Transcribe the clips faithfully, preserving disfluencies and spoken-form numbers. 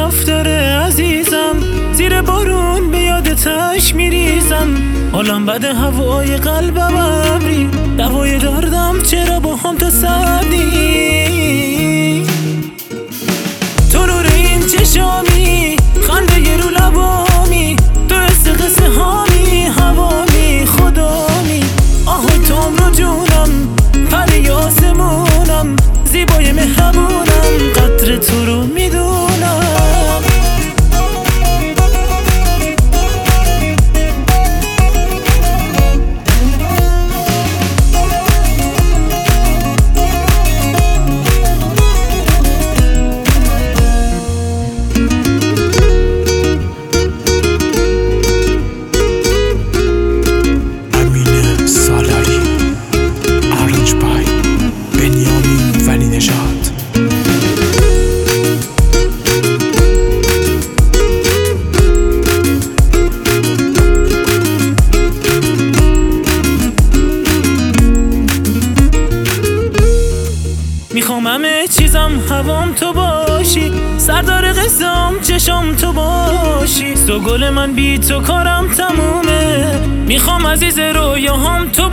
داره عزیزم، زیر بارون به یادتش میریزم. حالم بده هوای قلبم ابری، دوای دردم چرا با هم تو سردی. تو نور این چشامی، خنده ی رو لبامی، تو حس قصه هامی، هوامی خدامی. آهای توم رو جونم، پری آسمونم، زیبای مهربونم، قدر تو رو میدونم. میخوام همه چیزم هوام تو باشی، سردار قصام چشام تو باشی. تو گل من بی تو کارم تمومه، میخوام عزیز رویاهام تو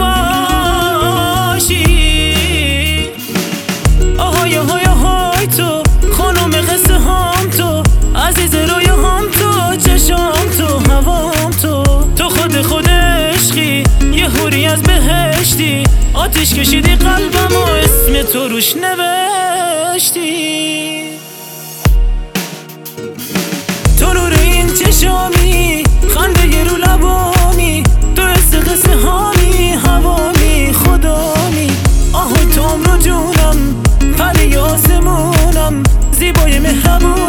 باشی. آهای آهای آهای تو خانم قصه هام، تو عزیز رویاهام، تو چشام تو هوام، تو تو خود خود عشقی، یه حوری از بهشتی. آتیش کشیدی قلبم و اسم تو روش نوشتی. تو نور این چشامی، خنده ی رو لبامی، تو حس قصه هامی، هوامی خدامی. آهای توم رو جونم، پری آسمونم، زیبای مهربون.